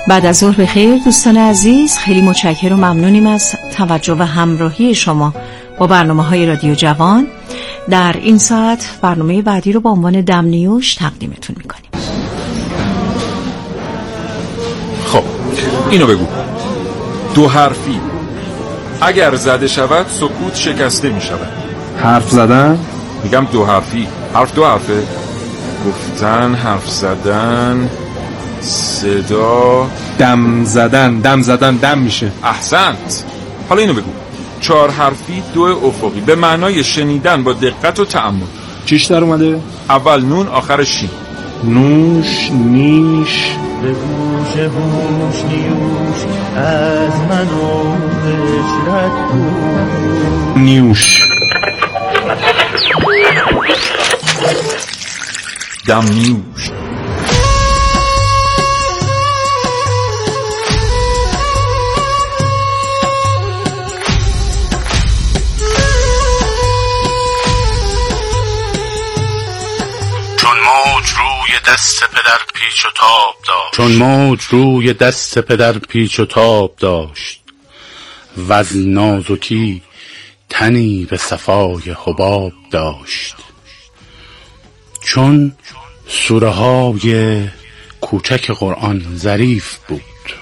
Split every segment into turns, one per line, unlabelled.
بعد از ظهر بخیر دوستان عزیز، خیلی متشکرم و ممنونیم از توجه و همراهی شما با برنامه‌های رادیو جوان. در این ساعت برنامه بعدی رو با عنوان دم نیوش تقدیمتون می‌کنیم.
خب اینو بگو. دو حرفی اگر زده شود سکوت شکسته می شود.
حرف زدن؟
میگم دو حرفی. حرف دو حرفه. گفتن، حرف زدن، صدا،
دم زدن. دم زدن دم میشه.
احسنت. حالا اینو بگو. چهار حرفی دو افقی به معنای شنیدن با دقت و تأمل.
چیش در اومده؟
اول نون آخر شین.
نوش، نیش،
به گوش هوش نیوش از من و بشرت بود.
نیوش.
دم نیوش.
دست پدر پیچ و تاب داشت. چون موج روی دست پدر پیچ و تاب داشت و از نازکی تنی به صفای حباب داشت. چون سوره های کوچک قرآن ظریف بود،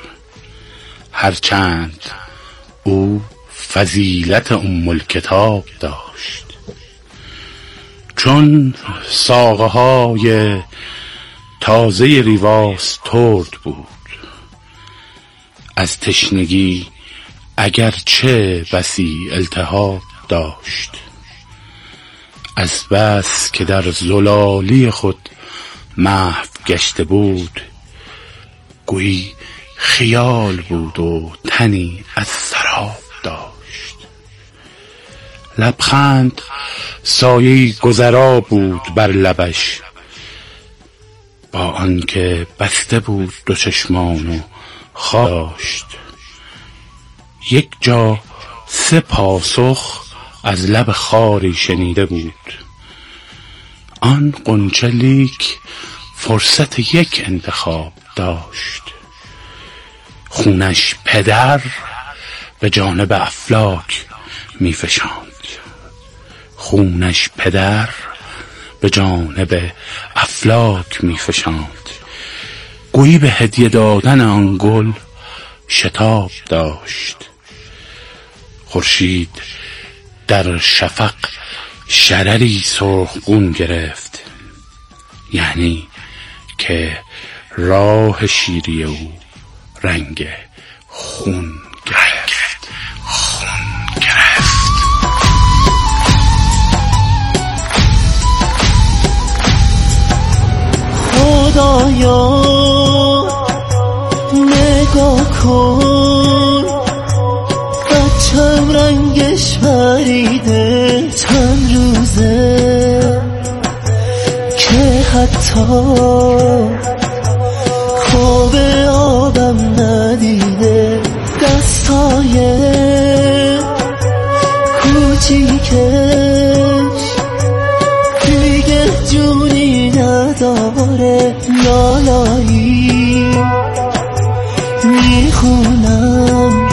هرچند او فضیلت الکتاب داشت. چون ساقه های تازه ریواز ترد بود، از تشنگی اگرچه بسی التهاب داشت. از بس که در زلالی خود محو گشته بود، گویی خیال بود و تنی از سراب داشت. لبخند سایه گذرا بود بر لبش، با آنکه بسته بود دو چشمان و خاشت. یک جا سه پاسخ از لب خاری شنیده بود. آن غنچه لیک فرصت یک انتخاب داشت. خونش پدر به جانب افلاک می فشاند. خونش پدر به جانب افلاک می فشاند. گویی به هدیه دادن آن گل شتاب داشت. خورشید در شفق شرری سرخگون گرفت، یعنی که راه شیری او رنگ خون گرفت.
خدایا نگاه کن، بچم رنگش پریده چند روزه که حتی خواب آبم ندیده. دستای کوچیکش دیگه جونی نداره. لالایی میخونم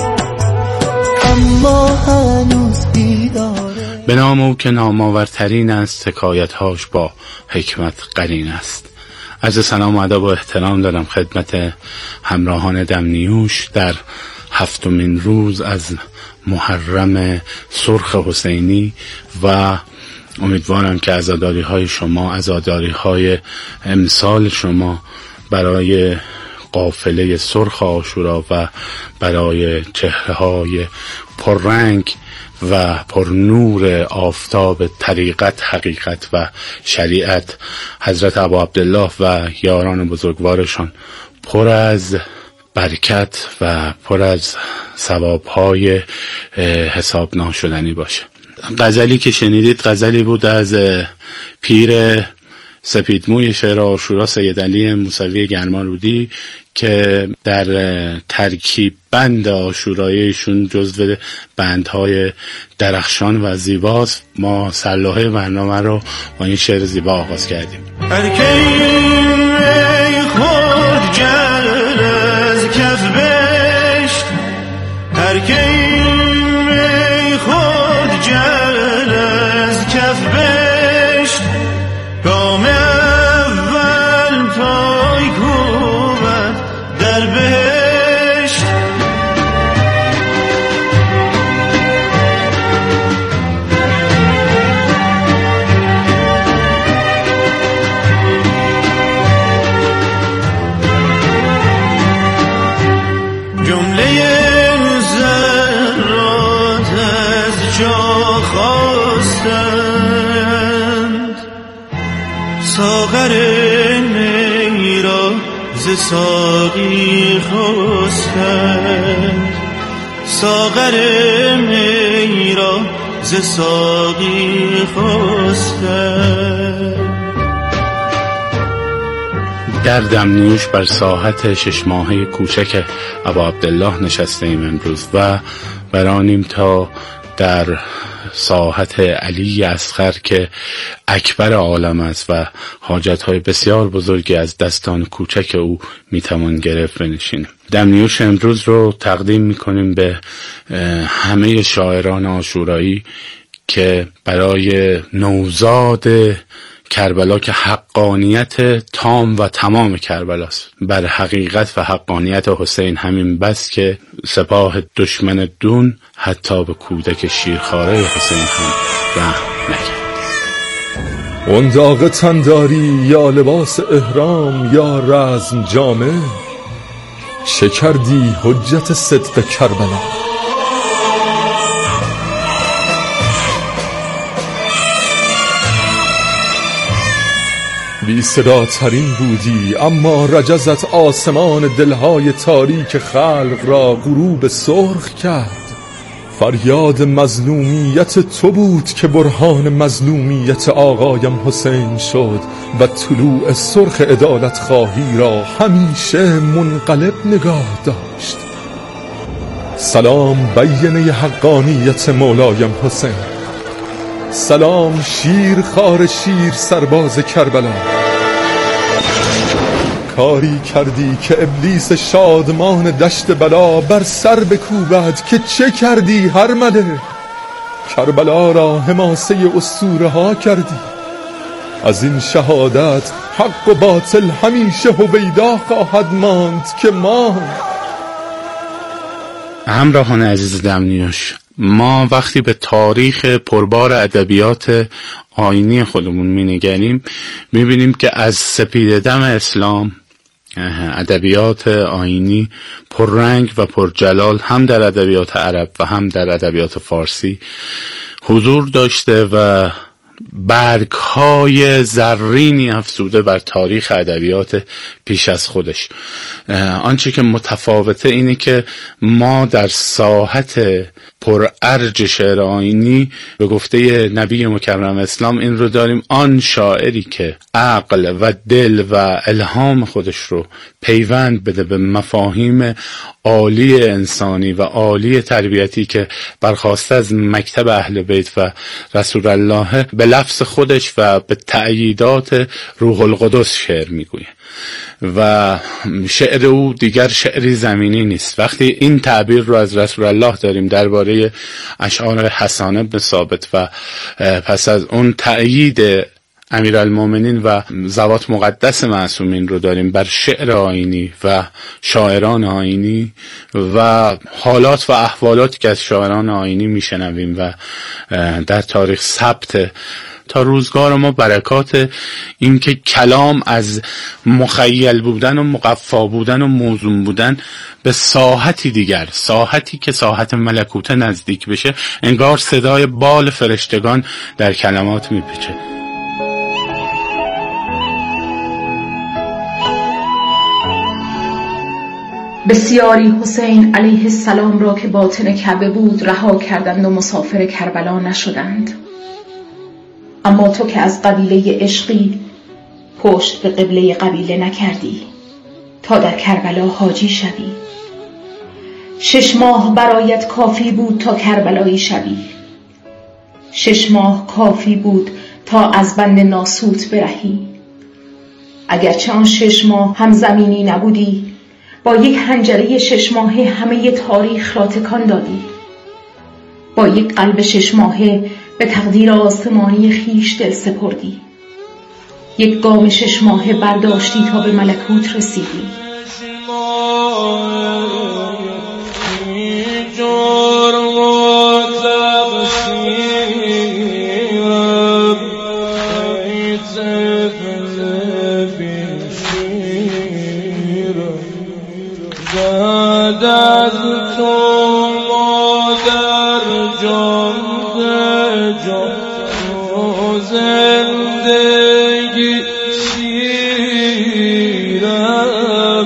اما هنوز بیداره.
به نام او که نامآورترین است، حکایت‌هاش با حکمت قرین است. عرض سلام و ادب و احترام دارم خدمت همراهان دم نیوش در 7مین روز از محرم سرخ حسینی و امیدوارم که عزاداری‌های شما، عزاداری‌های امسال شما برای قافله سرخ عاشورا و برای چهره‌های پررنگ و پر نور آفتاب طریقت، حقیقت و شریعت حضرت ابا عبدالله و یاران بزرگوارشان پر از برکت و پر از ثواب‌های حساب ناشدنی باشه. غزلی که شنیدید غزلی بود از پیر سپیدموی شعر عاشورا سید علی موسوی گرمالودی که در ترکیب بند عاشوراییشون جزو بندهای درخشان و زیباست. ما سرلوحه برنامه رو با این شعر زیبا آغاز کردیم.
هر کی خود جلد جمله ذرات از جا خواستند، ساغر می را ز ساقی خواستند، ساغر می را ز ساقی خواستند.
در دمنیوش بر ساحت 6 ماهه کوچک ابا عبدالله نشسته ایم امروز و برانیم تا در ساحت علی اصغر که اکبر عالم است و حاجتهای بسیار بزرگی از دستان کوچک او میتوان گرفت بنشینیم. دمنیوش امروز رو تقدیم میکنیم به همه شاعران عاشورایی که برای نوزاد کربلا که حقانیت تام و تمام کربلاست، بر حقیقت و حقانیت حسین همین بس که سپاه دشمن دون حتی به کودک شیرخواره حسین هم رحم نکرد.
اون داغ تنداری یا لباس احرام یا رزم جامه، چه کردی حجت صدق کربلا؟ بی صدا ترین بودی اما رجزت آسمان دلهای تاریک خلق را غروب سرخ کرد. فریاد مظلومیت تو بود که برهان مظلومیت آقایم حسین شد و طلوع سرخ عدالت خواهی را همیشه منقلب نگاه داشت. سلام بینه حقانیت مولایم حسین، سلام شیر خار شیر سرباز کربلا. کاری کردی که ابلیس شادمان دشت بلا بر سر بکوبد که چه کردی هرمله؟ کربلا را حماسه اسطوره ها کردی. از این شهادت حق و باطل همیشه هویدا خواهد ماند که ما.
همراهان عزیز دمنیوش، ما وقتی به تاریخ پربار ادبیات آیینی خودمون می‌نگریم می‌بینیم که از سپید دم اسلام ادبیات آیینی پررنگ و پرجلال هم در ادبیات عرب و هم در ادبیات فارسی حضور داشته و برگ‌های زرینی افزوده بر تاریخ ادبیات پیش از خودش. آنچه که متفاوته اینه که ما در ساحت پرارج شعر آیینی به گفته نبی مکرم اسلام این رو داریم: آن شاعری که عقل و دل و الهام خودش رو پیوند بده به مفاهیم عالی انسانی و عالی تربیتی که برخواسته از مکتب اهل بیت و رسول الله، به لفظ خودش و به تأییدات روح القدس شعر میگوید و شعر او دیگر شعری زمینی نیست. وقتی این تعبیر رو از رسول الله داریم درباره اشعار حسان بن ثابت و پس از اون تأیید امیرالمومنین و زوات مقدس معصومین رو داریم بر شعر آیینی و شاعران آیینی و حالات و احوالاتی که از شاعران آیینی میشنویم و در تاریخ ثبت تا روزگار ما، برکات این که کلام از مخیل بودن و مقفا بودن و موزون بودن به ساحتی دیگر، ساحتی که ساحت ملکوت نزدیک بشه، انگار صدای بال فرشتگان در کلمات میپیچه.
بسیاری حسین علیه السلام را که باطن کعبه بود رها کردند و مسافر کربلا نشدند. اما تو که از قبیله عشقی پشت به قبله قبیله نکردی تا در کربلا حاجی شوی. 6 ماه برایت کافی بود تا کربلایی شوی. 6 ماه کافی بود تا از بند ناسوت برهی. اگرچه آن 6 ماه هم زمینی نبودی، با یک حنجره 6 ماهه همه تاریخ را تکان دادی. با یک قلب 6 ماهه به تقدیر آسمانی خیش دل سپردی. یک گام 6 ماهه برداشتی تا به ملکوت رسیدی.
زد از تو مادر جان به جان و زندگی شیرم.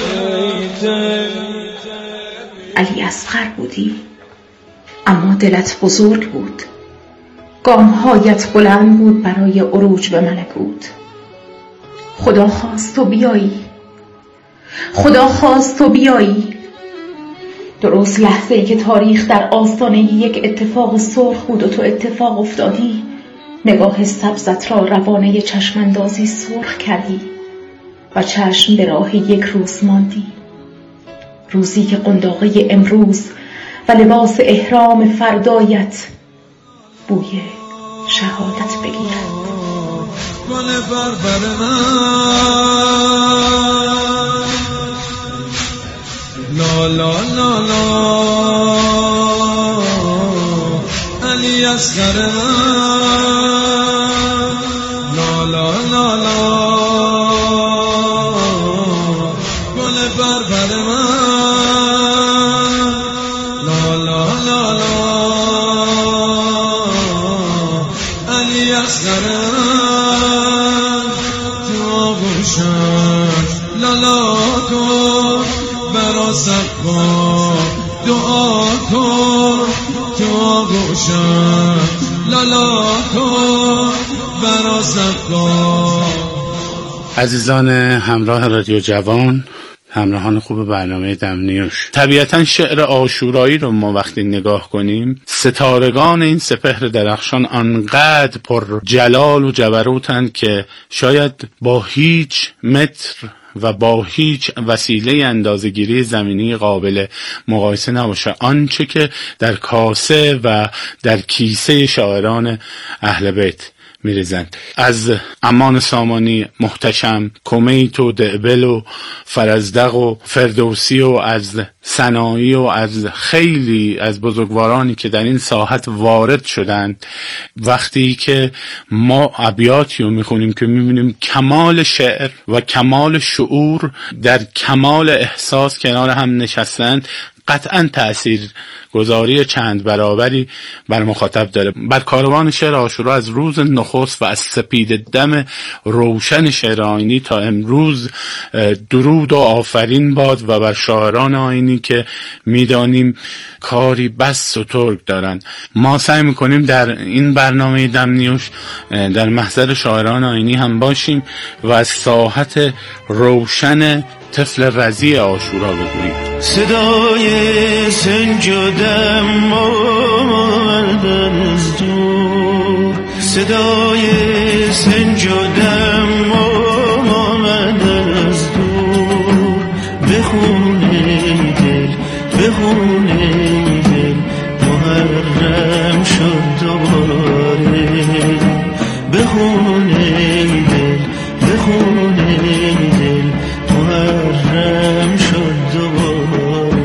علی اصغر بودی اما دلت بزرگ بود، گامهایت بلند بود برای عروج به ملکوت. خدا خواست تو بیایی، خدا خواست تو بیایی. درست لحظه‌ای که تاریخ در آستانه یک اتفاق سرخ بود و تو اتفاق افتادی، نگاه سبزت را روانه چشماندازی سرخ کردی و چشم به راه یک روز ماندی، روزی که قنداقه امروز و لباس احرام فردایت بوی شهادت بگیرد.
گل بربر من لا لا لا لا علی اصغر من لا لا لا لا گل بربر من لا لا لا لا علی اصغر لالا کن برا سقا دعا کن تو آغوشم لالا کن برا سقا.
عزیزان همراه رادیو جوان، همراهان خوب برنامه دمنیوش، طبیعتا شعر عاشورایی رو ما وقتی نگاه کنیم، ستارگان این سپهر درخشان آنقدر پر جلال و جبروتند که شاید با هیچ متر و با هیچ وسیله اندازه‌گیری زمینی قابل مقایسه نباشه آنچه که در کاسه و در کیسه شاعران اهل بیت میریزند. از امان سامانی، محتشم، کمیت و دعبل و فرزدق و فردوسی و از سنایی و از خیلی از بزرگوارانی که در این ساحت وارد شدند، وقتی که ما ابیاتی رو میخونیم که میبینیم کمال شعر و کمال شعور در کمال احساس کنار هم نشستند، قطعا تأثیر گذاری چند برابری بر مخاطب داره. بر کاروان شعر عاشورا از روز نخست و از سپید دم روشن شعر آیینی تا امروز درود و آفرین باد و بر شاعران آیینی که میدانیم کاری بس سترگ دارن. ما سعی میکنیم در این برنامه دمنیوش در محضر شاعران آیینی هم باشیم و از ساحت روشن طفل رضی عاشورا بگوییم.
صدای سنج و دم آمدن از دور، صدای سنج و دم آمدن از دور، بخون ای دل، بخون ای دل، محرم شد دوباره، بخون ای دل، بخون ای دل، محرم شد دوباره.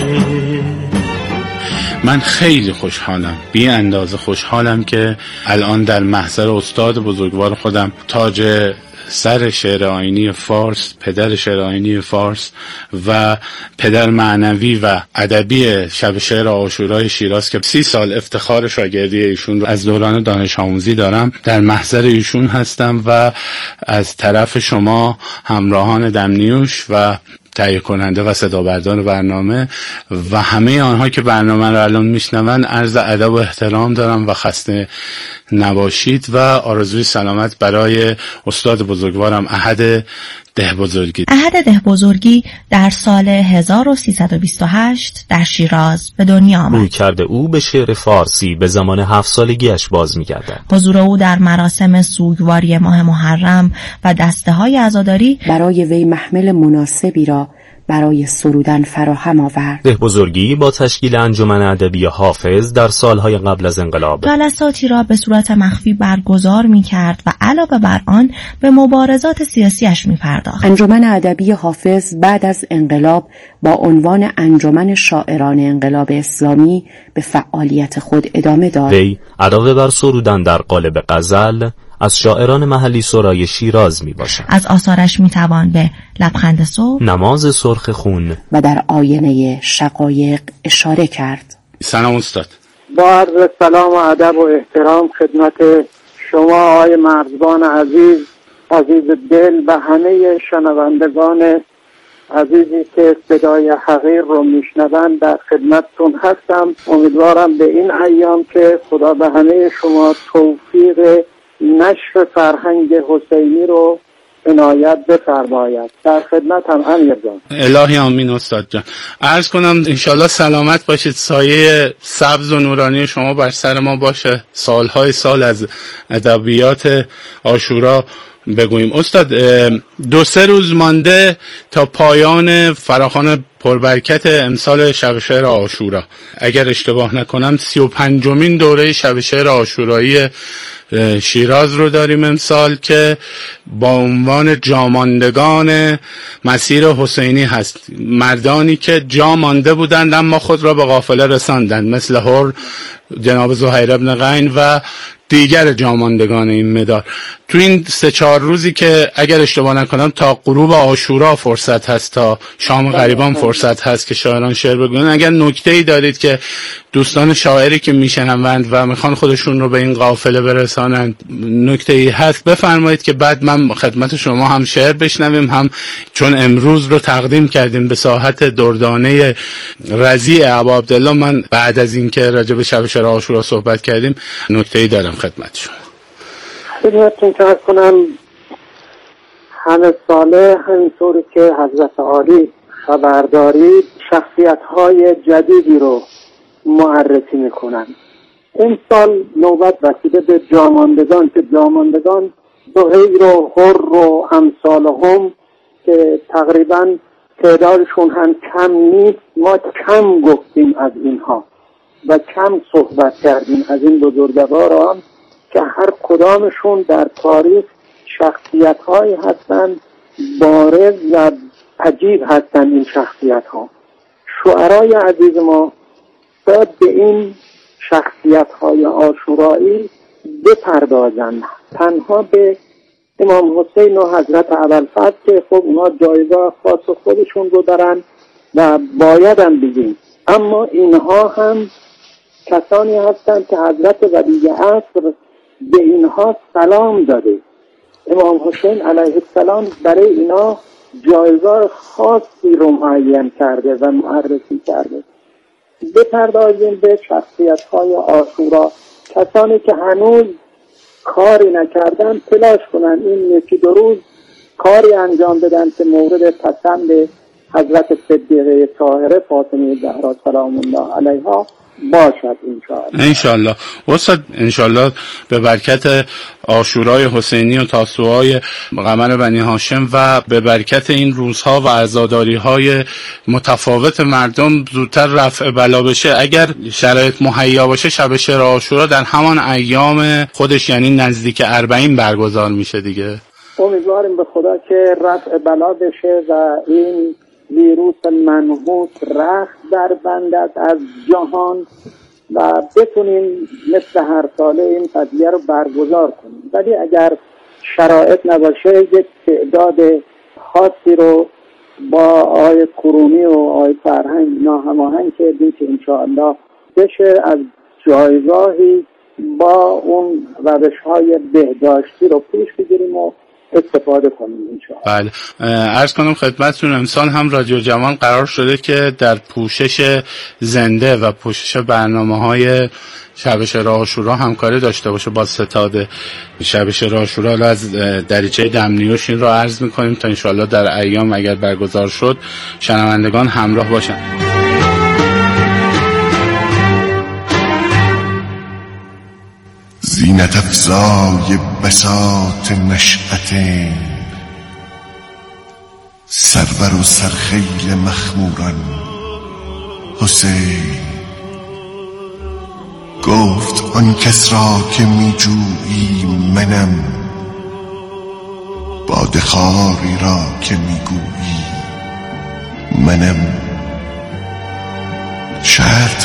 من خیلی خوشحالم، بی اندازه خوشحالم که الان در محضر استاد بزرگوار خودم، تاج سر شعر آیینی فارس، پدر شعر آیینی فارس و پدر معنوی و ادبی شب شعر عاشورای شیراز که 30 سال افتخار شاگردی ایشون رو از دوران دانش آموزی دارم، در محضر ایشون هستم و از طرف شما همراهان دمنیوش و تهیه کننده و صدا بردار برنامه و همه آنها که برنامه رو الان میشنون عرض ادب و احترام دارم و خسته نباشید و آرزوی سلامت برای استاد بزرگوارم احد دهبزرگی.
احد دهبزرگی در سال 1328 در شیراز به دنیا آمد.
رویکرد او به شعر فارسی به زمان 7 سالگیش باز می‌گردد.
حضور او در مراسم سوگواری ماه محرم و دسته‌های عزاداری
برای وی محمل مناسبی را برای سرودن فراهم آورد.
دهبزرگی با تشکیل انجمن ادبی حافظ در سالهای قبل از انقلاب
جلساتی را به صورت مخفی برگزار می‌کرد و علاوه بر آن به مبارزات سیاسیش می‌پرداخت.
انجمن ادبی حافظ بعد از انقلاب با عنوان انجمن شاعران انقلاب اسلامی به فعالیت خود ادامه داد.
وی علاوه بر سرودن در قالب غزل، از شاعران محلی سرای شیراز می باشد.
از آثارش می توان به لبخند صبح،
نماز سرخ خون
و در آینه شقایق اشاره کرد.
سلام استاد.
با عرض سلام و ادب و احترام خدمت شما آقای مرزبان عزیز دل و همه شنوندگان عزیزی که صدای حقیر رو میشنوند در خدمتتون هستم. امیدوارم به این ایام که خدا به همه شما توفیق نشر فرهنگ حسینی رو عنایت بفرماید. در خدمتم امیر جان.
الهی آمین استاد جان. عرض کنم انشالله سلامت باشید، سایه سبز و نورانی شما بر سر ما باشه، سالهای سال از ادبیات عاشورا بگوییم. استاد 2-3 روز مانده تا پایان فراخوان پربرکت امسال شب شعر عاشورا. اگر اشتباه نکنم 35مین دوره شب شعر عاشورایی شیراز رو داریم امسال که با عنوان جاماندگان مسیر حسینی هست. مردانی که جا مانده بودند اما خود را به قافله رساندند، مثل هر جناب زهیر ابن قین و دیگر جاماندگان این مدار. تو این 3-4 روزی که اگر اشتباه نکنم تا غروب عاشورا فرصت هست، تا شام غریبان فرصت هست که شاعران شعر بگوین، اگر نکته‌ای دارید که دوستان شاعری که میشنوند و میخوان خودشون رو به این قافله برسانند نکته‌ای هست بفرمایید که بعد من خدمت شما هم شعر بشنویم، هم چون امروز رو تقدیم کردیم به ساحت دردانه رضیع ابا عبدالله، من بعد از اینکه راجع به شب شعر عاشورا صحبت کردیم نکته‌ای دارم خدمت شما.
خدمتتون عرض کنم همه ساله همینطوری که حضرت عالی خبر دارید شخصیت‌های جدیدی رو معرفی میکنن. این سال نوبت رسیده به جاماندگان که جاماندگان زهیر و هر و امثالهم که تقریبا تعدادشون هم کم نیست. ما کم گفتیم از اینها و کم صحبت کردیم از این بزرگواران که هر کدامشون در تاریخ شخصیت‌هایی هستند بارز و عجیب هستند. این شخصیت‌ها شعرای عزیز ما باید به این شخصیت‌های عاشورایی بپردازند، تنها به امام حسین و حضرت ابوالفضل که خب اونا جایگاه خاص خودشون رو دارن و باید هم بگیم، اما اینها هم کسانی هستند که حضرت ولی عصر به اینها سلام داده. امام حسین علیه السلام برای اینا جایگاه خاصی رو معین کرده و معرفی کرده. بپردازیم به شخصیت‌های عاشورا، کسانی که هنوز کاری نکردن تلاش کنن این 1-2 روز کاری انجام بدن که مورد پسند حضرت صدیقه طاهره فاطمه زهرا سلام الله علیها باشد انشاءالله.
استاد انشاءالله به برکت عاشورای حسینی و تاسوعای قمر بنی هاشم و به برکت این روزها و عزاداری‌های متفاوت مردم زودتر رفع بلا بشه. اگر شرایط مهیا باشه شب شعر عاشورا در همان ایام خودش یعنی نزدیک 40 برگزار میشه دیگه.
امیدواریم به خدا که رفع بلا بشه و این ویروس منحوس رخت در بندد از جهان و بتونیم مثل هر ساله این قضیه رو برگزار کنیم. ولی اگر شرایط نباشه یک تعداد خاصی رو با آقای کرونی و آقای فرهنگ ناهماهنگ کردیم که انشاءالله بشه از جایگاهی با اون روش‌های بهداشتی رو پیش بگیریم و استفاده کنیم انشاءالله.
بله، عرض کنم خدمتتون امسال هم رادیو جوان قرار شده که در پوشش زنده و پوشش برنامه‌های شب شعر عاشورا همکاری داشته باشه با ستاد شب شعر عاشورا. از دریچه دمنیوش این رو عرض می‌کنیم تا انشاءالله در ایام اگر برگزار شد شنوندگان همراه باشن.
زینت افزای بساط نشأتین، سرور و سرخیل مخموران حسین. گفت آن کس را که می جویی منم، باده خواری را که می گویی منم.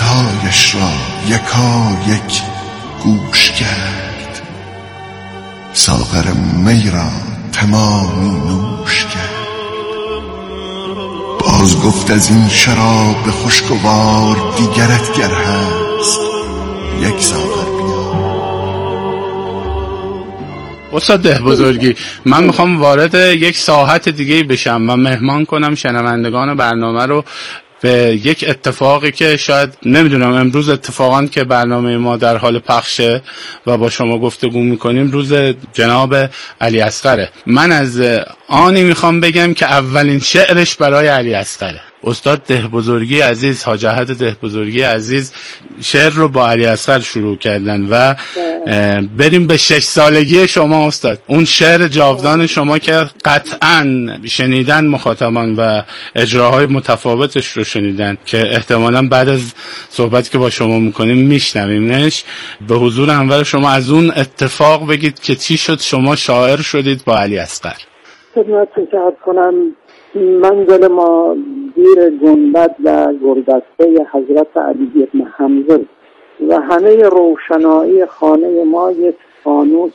شرطهایش را یکا یک گوش کرد، ساغر می را تمامی نوش کرد. باز گفت از این شراب خوشگوار دیگرت گر هست یک ساغر بیا.
استاد ده بزرگی، من میخوام وارد یک ساحت دیگه بشم و مهمان کنم شنوندگان برنامه رو به یک اتفاقی که شاید نمیدونم امروز اتفاقا که برنامه ما در حال پخشه و با شما گفتگو میکنیم روز جناب علی اصغره. من از آنی میخوام بگم که اولین شعرش برای علی اصغره. استاد ده بزرگی عزیز، حاج احد ده بزرگی عزیز شعر رو با علی اصغر شروع کردن و بریم به 6 سالگی شما استاد. اون شعر جاودان شما که قطعاً شنیدن مخاطبان و اجراهای متفاوتش رو شنیدن که احتمالاً بعد از صحبتی که با شما میکنیم میشنویمش. به حضور انور شما از اون اتفاق بگید که چی شد شما شاعر شدید با علی اصغر.
خدمتتون عرض کنم منزل ما زیر گنبد و گلدسته حضرت علی بن حمزه و همه روشنایی خانه ما یک فانوس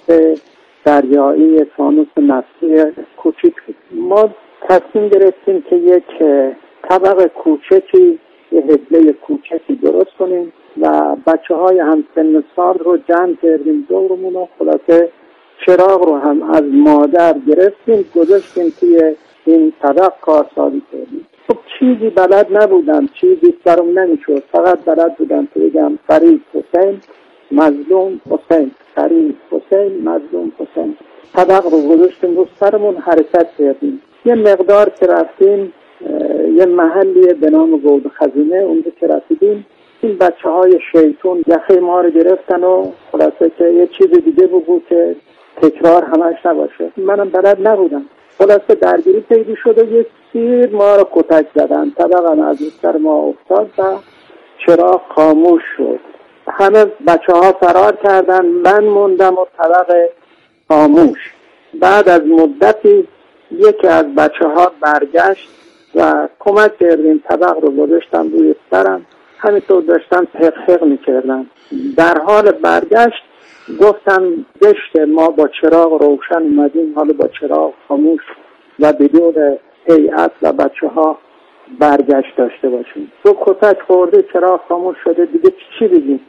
دریایی، فانوس نفتی کوچیک بود. ما تصمیم گرفتیم که یک طبق کوچکی، یک هدله کوچکی درست کنیم و بچه‌های همسن سال رو جمع کردیم دورمون و خلاصه چراغ رو هم از مادر گرفتیم گذاشتیم توی این طبق کارسازی کردیم. خب چیزی بلد نبودم، چیزی سرم نمیشد، فقط بلد بودم که بگم فرید حسین مظلوم حسین، فرید حسین مظلوم حسین. طبق رو گذاشتیم رو سرمون حرکت کردیم. یه مقدار که رفتیم یه محلی به نام گود خزینه، اونجا که رسیدیم این بچه‌های شیطون یخه ما رو گرفتن و خلاصه که یه چیز دیگه بگو که تکرار همش نباشه. منم بلد نبودم. خلاصه درگیری پیدا شد و یک تیر ما رو کتک زدن. طبقا از سر ما افتاد و چراغ خاموش شد. همه بچه‌ها فرار کردن، من موندم و طبق خاموش. بعد از مدتی یکی از بچه‌ها برگشت و کمک کردیم، طبق رو گذاشتم روی سرم، همینطور داشتم حق می‌کردم. در حال برگشت گفتم گشت ما با چراغ روشن اومدیم، حالا با چراغ خاموش و بدون هیئت و بچه‌ها برگشت داشته باشیم. تو کتک خورده چراغ خاموش شده، دیگه چی بگیم؟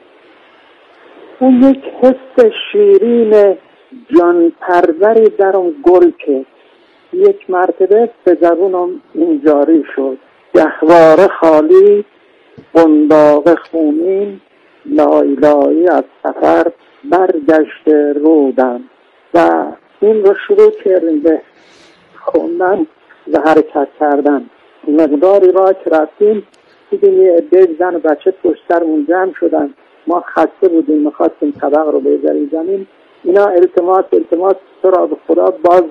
اون یک حس شیرین جان پروری در اون گل که یک مرتبه به زبونم این جاری شد: گهواره خالی قنداق خونین، لایلایی از سفر برگشته رودم. و این رو شروع کردیم به خوندن و حرکت کردن. مقداری راه که رفتیم دیدیم یه عده زن و بچه پشت سرمون جمع شدن. ما خسته بودیم، میخواستیم طبق رو بذاریم زمین. اینا التماس تو را به خدا باز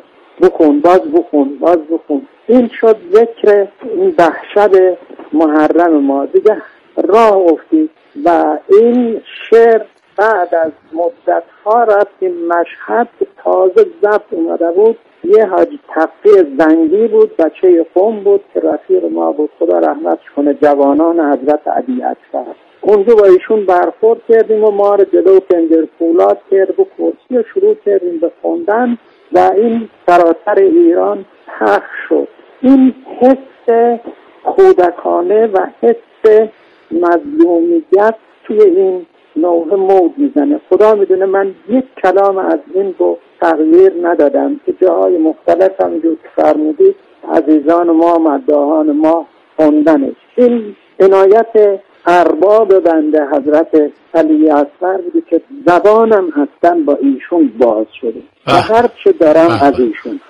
بخون. این شد ذکر این بخشب محرم ما. دیگه راه افتید و این شعر بعد از مدت ها رفتیم مشهد که تازه ضبط اومده بود. یه حاجی تقی زنگی بود، بچه قوم بود که رفیق ما بود، خدا رحمتش کنه، جوانان حضرت علی اصغر. اونجا با ایشون برخورد کردیم و ما رو جلو پنجر فولاد کرد و کرسی و شروع کردیم به خوندن و این سراسر ایران پخش شد. این حس کودکانه و حس مظلومیت توی این نوحه موج میزنه. خدا میدونه من یک کلام از این رو تغییر ندادم که جاهای مختلف همونجور که فرمودید عزیزان ما، مداحان ما خوندنش. این عنایت ارباب بنده حضرت علی اصغر بودی که زبانم هستن با ایشون باز شده و هر چه دارم از ایشون.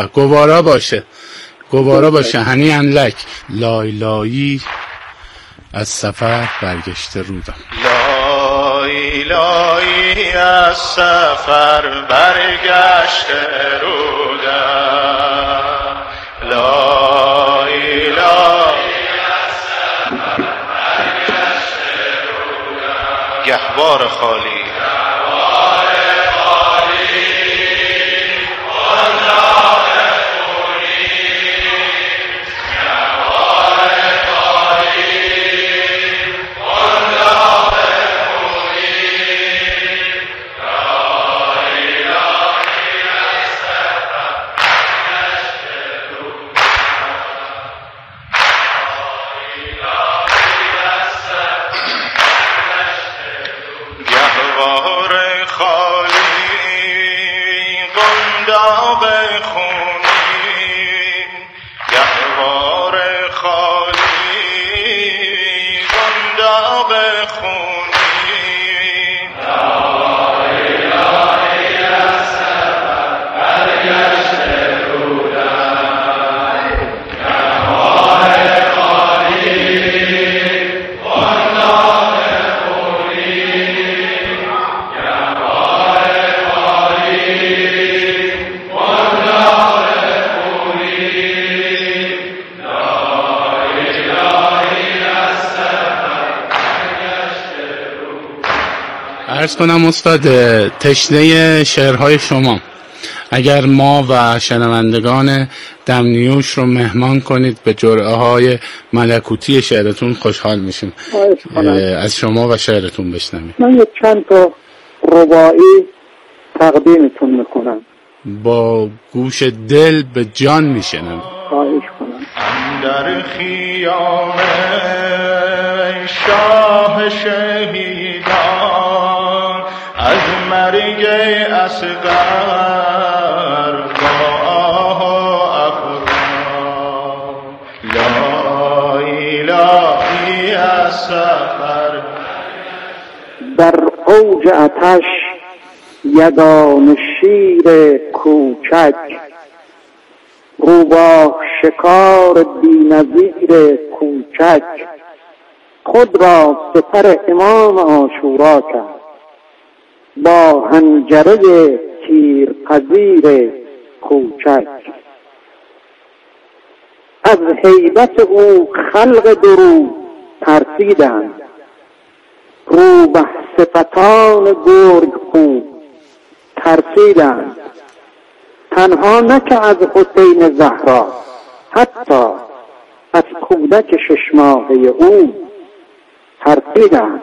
گوارا باشه. هنی لک لایلایی از سفر برگشته رودم.
لایلایی از سفر برگشته رودم. لایلایی از سفر برگشته رودم. گهوار خالی گهواره خالی قنداق خونی، گهواره خالی قنداق خونی.
عرض کنم استاد، تشنه شعرهای شما، اگر ما و شنوندگان دمنیوش رو مهمان کنید به جرعه های ملکوتی شعرتون خوشحال میشیم. از شما و شعرتون بشنویم.
من یک چند تا رباعی تقدیمتون میکنم.
با گوش دل به جان میشنم.
خواهش کنم.
در خیام شاه شهیدان از مرگ اصغر با آه و افغان، لا الهی از سفر.
در اوج آتش یگان شیر کوچک، روباه شکار بی‌نظیر کوچک، خود را سپر امام عاشورا کرد با حنجره تیرپذیر کوچک. از هیبت او خلق درو ترسیدند، روبه صفتان گرگ خو ترسیدند. تنها نه که از حسین زهرا، حتی از کودک 6 ماهه او ترسیدند.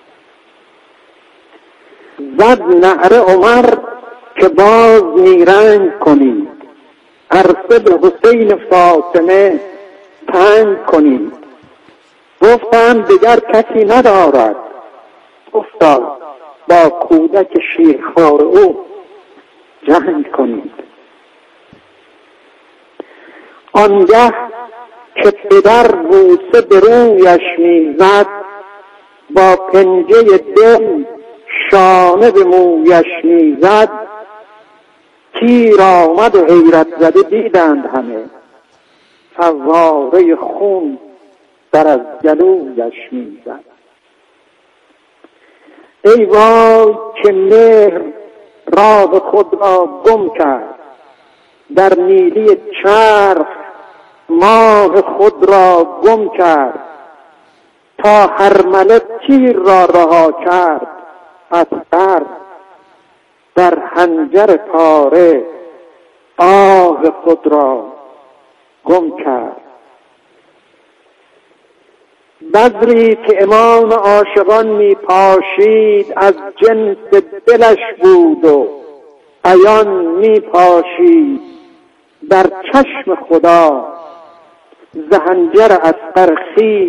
زد نعره عمر که باز نیرنگ کنید، عرصه به حسین فاطمه تنگ کنید. گفتند دیگر کسی ندارد، گفتا با کودک شیرخوار او جنگ کنید. آنگه که پدر بوسه به رویش میزد، با پنجه دل شانه به مویش میزد. تیر آمد و حیرت زده دیدند همه، فواره خون در از گلویش میزد. ای وای که مهر راه خود را گم کرد، در نیلی چرخ ماه خود را گم کرد. تا هرمله تیر را رها کرد، اصغر در حنجر پاره آه خود را گم کرد. بدری که امام عاشقان می پاشید، از جنس دلش بود و عیان می پاشید. در چشم خدا ز حنجر اصغر خیز